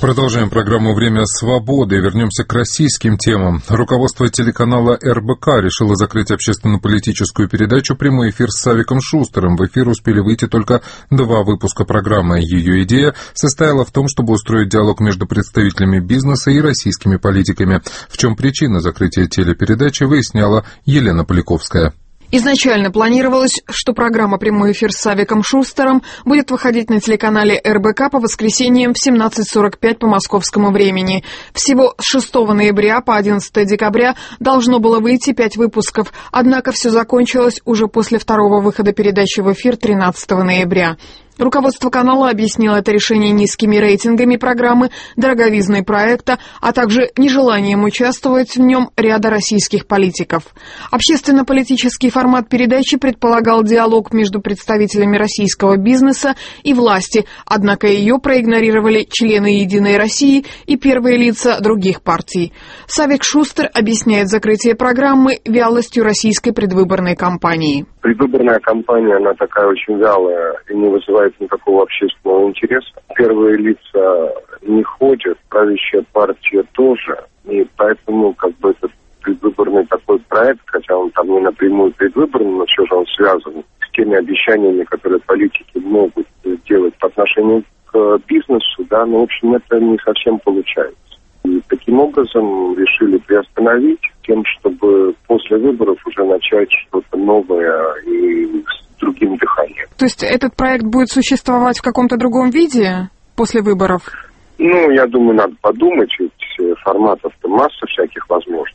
Продолжаем программу «Время свободы» и вернемся к российским темам. Руководство телеканала РБК решило закрыть общественно-политическую передачу «Прямой эфир» с Савиком Шустером. В эфир успели выйти только 2 выпуска программы. Ее идея состояла в том, чтобы устроить диалог между представителями бизнеса и российскими политиками. В чем причина закрытия телепередачи, выясняла Елена Поляковская. Изначально планировалось, что программа «Прямой эфир» с Савиком Шустером будет выходить на телеканале РБК по воскресеньям в 17:45 по московскому времени. Всего с 6 ноября по 11 декабря должно было выйти 5 выпусков, однако все закончилось уже после второго выхода передачи в эфир 13 ноября. Руководство канала объяснило это решение низкими рейтингами программы, дороговизной проекта, а также нежеланием участвовать в нем ряда российских политиков. Общественно-политический формат передачи предполагал диалог между представителями российского бизнеса и власти, однако ее проигнорировали члены «Единой России» и первые лица других партий. Савик Шустер объясняет закрытие программы вялостью российской предвыборной кампании. Предвыборная кампания, она такая очень вялая и не вызывает никакого общественного интереса. Первые лица не ходят, правящая партия тоже, и поэтому этот предвыборный такой проект, хотя он там не напрямую предвыборный, но все же он связан с теми обещаниями, которые политики могут сделать по отношению к бизнесу, но, в общем, это не совсем получается. И таким образом решили приостановить тем, чтобы после выборов уже начать что-то новое и с другим дыханием. То есть этот проект будет существовать в каком-то другом виде после выборов? Я думаю, надо подумать, ведь форматов-то масса всяких возможных.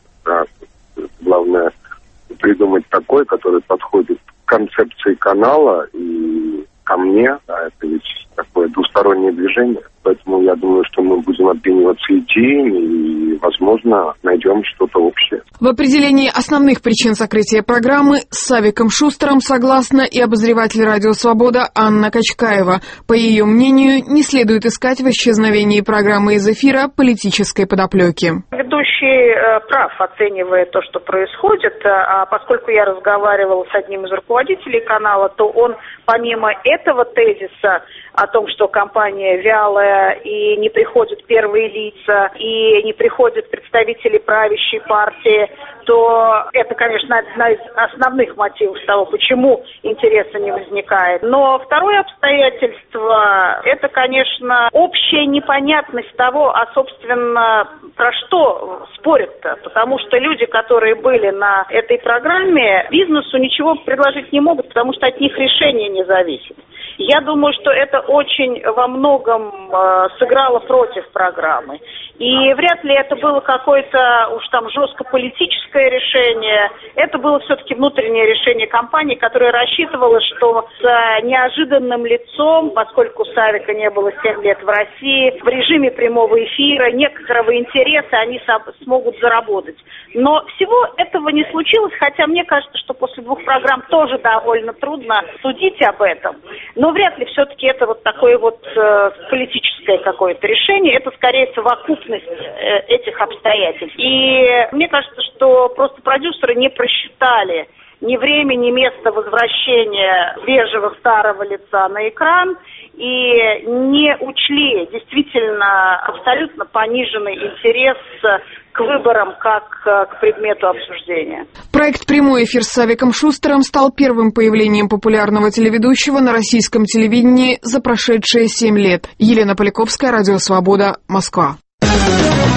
Главное придумать такой, который подходит к концепции канала и ко мне. Это ведь такое двустороннее движение. Поэтому я думаю, что мы будем обмениваться идеями и, возможно, найдем что-то общее. В определении основных причин закрытия программы с Савиком Шустером согласна и обозреватель «Радио Свобода» Анна Качкаева. По ее мнению, не следует искать в исчезновении программы из эфира политической подоплеки. Ведущий прав, оценивая то, что происходит, а поскольку я разговаривала с одним из руководителей канала, то он помимо этого тезиса о том, что компания вялая и не приходят первые лица, и не приходят представители правящей партии, то это, конечно, одна из основных мотивов того, почему интереса не возникает. Но второе обстоятельство – это, конечно, общая непонятность того, собственно, про что спорят-то. Потому что люди, которые были на этой программе, бизнесу ничего предложить не могут, потому что от них решение не зависит. Я думаю, что это очень во многом сыграло против программы. И вряд ли это было какое-то уж там жестко политическое решение. Это было все-таки внутреннее решение компании, которая рассчитывала, что с неожиданным лицом, поскольку Савика не было 7 лет в России, в режиме прямого эфира, некоторого интереса они смогут заработать. Но всего этого не случилось, хотя мне кажется, что после 2 программ тоже довольно трудно судить об этом. Но вряд ли все-таки это такое политическое какое-то решение. Это скорее совокупность этих обстоятельств. И мне кажется, что просто продюсеры не просчитали ни время, ни место возвращения свежего старого лица на экран и не учли действительно абсолютно пониженный интерес к выборам как к предмету обсуждения. Проект «Прямой эфир» с Савиком Шустером стал первым появлением популярного телеведущего на российском телевидении за прошедшие 7 лет. Елена Поляковская, Радио Свобода, Москва.